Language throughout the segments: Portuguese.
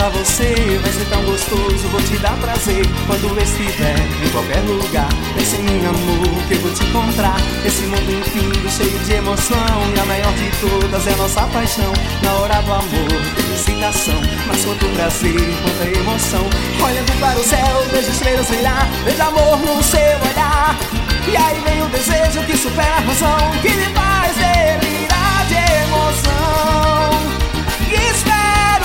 pra você, vai ser tão gostoso, vou te dar prazer. Quando estiver em qualquer lugar, pense em mim, amor, que eu vou te encontrar. Esse mundo infinito, cheio de emoção, e a maior de todas é nossa paixão. Na hora do amor, tem excitação, mas quanto prazer, quanta emoção. Olhando para o céu, vejo estrelas brilhar, vejo amor no seu olhar. E aí vem o desejo que supera a razão, que me faz delirar de emoção. E espero,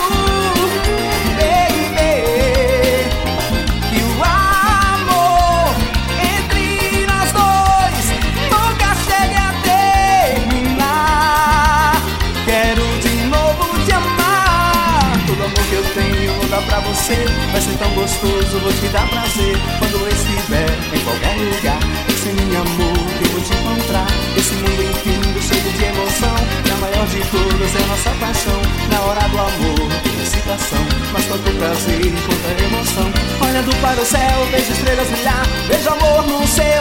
baby, que o amor entre nós dois nunca chegue a terminar. Quero de novo te amar. Todo amor que eu tenho vou dar pra você, vai ser tão gostoso, vou te dar prazer. Quando eu estiver em qualquer lugar, esse meu amor que eu vou te encontrar. Esse mundo infinito, cheio de emoção, e a maior de todas é a nossa paixão. Na hora do amor, tem excitação, mas quanto prazer, quanta emoção. Olhando para o céu, vejo estrelas brilhar, vejo amor no céu